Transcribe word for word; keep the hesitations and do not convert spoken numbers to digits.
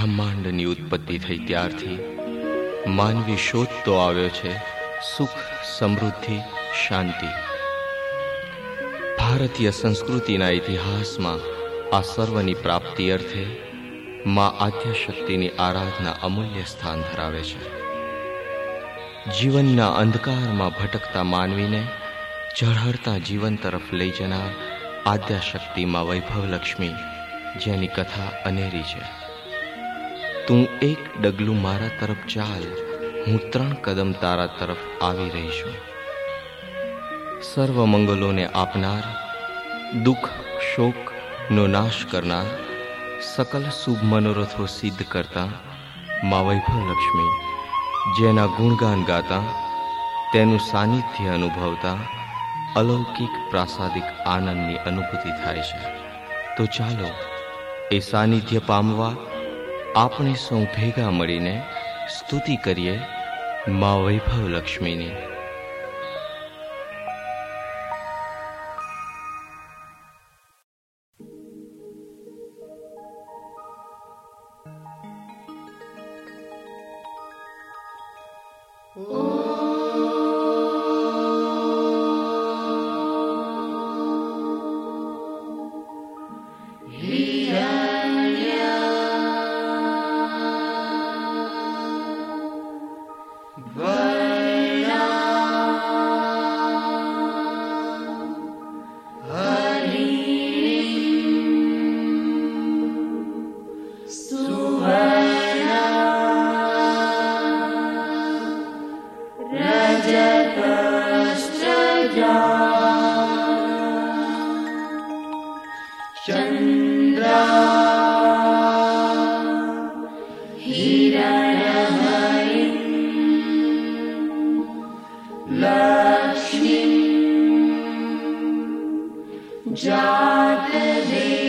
બ્રહ્માંડની ઉત્પત્તિ થઈ ત્યારથી માનવી શોધતો આવ્યો છે સુખ, સમૃદ્ધિ, શાંતિ. ભારતીય સંસ્કૃતિના ઇતિહાસમાં આ સર્વની પ્રાપ્તિ અર્થે મા આદ્યશક્તિની આરાધના અમૂલ્ય સ્થાન ધરાવે છે. જીવનના અંધકારમાં ભટકતા માનવીને ઝળહળતા જીવન તરફ લઈ જનાર આદ્યશક્તિમાં વૈભવલક્ષ્મી, જેની કથા અનેરી છે. તું એક ડગલું મારા તરફ ચાલ, હું ત્રણ કદમ તારા તરફ આવી રહી છું. સર્વ મંગલોને આપનાર, દુઃખ શોકનો નાશ કરનાર, સકલ શુભ મનોરથો સિદ્ધ કરતા મા વૈભવલક્ષ્મી, જેના ગુણગાન ગાતા, તેનું સાનિધ્ય અનુભવતા અલૌકિક પ્રાસાદિક આનંદની અનુભૂતિ થાય છે. તો ચાલો એ સાનિધ્ય પામવા આપણે સૌ ભેગા મળીને સ્તુતિ કરીએ મા વૈભવલક્ષ્મીની. Jatade